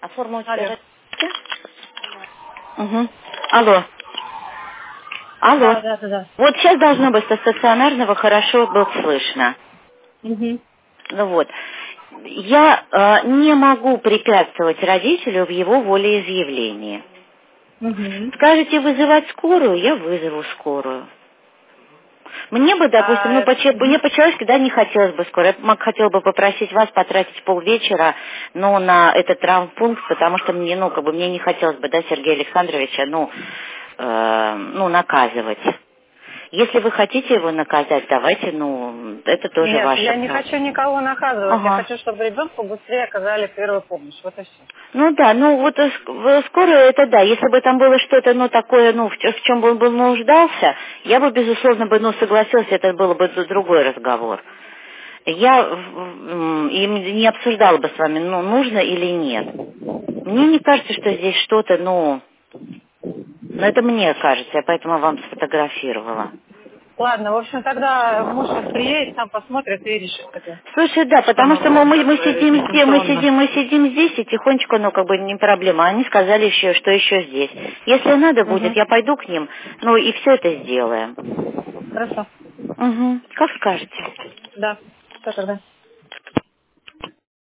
А форма у тебя... Алло. Угу. Алло. Алло. Да. Вот сейчас должно быть со стационарного хорошо было слышно. Угу. Ну вот. Я не могу препятствовать родителю в его волеизъявлении. Угу. Скажете вызывать скорую, я вызову скорую. Мне бы, допустим, мне по-человечески, да, не хотелось бы скорой. Я хотела бы попросить вас потратить полвечера, на этот травмпункт, потому что мне, мне не хотелось бы, да, Сергея Александровича, наказывать. Если вы хотите его наказать, давайте, это тоже Нет, ваше я не право. хочу никого наказывать. Ага. Я хочу, чтобы ребенку быстрее оказали первую помощь. Вот и все. Скорую это да. Если бы там было что-то, такое, в чем бы он бы нуждался, я бы, безусловно, согласилась, это был бы другой разговор. Я не обсуждала бы с вами, нужно или нет. Мне не кажется, что здесь что-то, это мне кажется, я поэтому вам сфотографировала. Ладно, в общем, тогда муж приедет, сам посмотрит и решит это. Слушай, да, потому что мы сидим здесь, и тихонечко, не проблема. Они сказали еще, что еще здесь. Если надо будет, я пойду к ним, и все это сделаем. Хорошо. Угу. Как скажете. Да. Что тогда?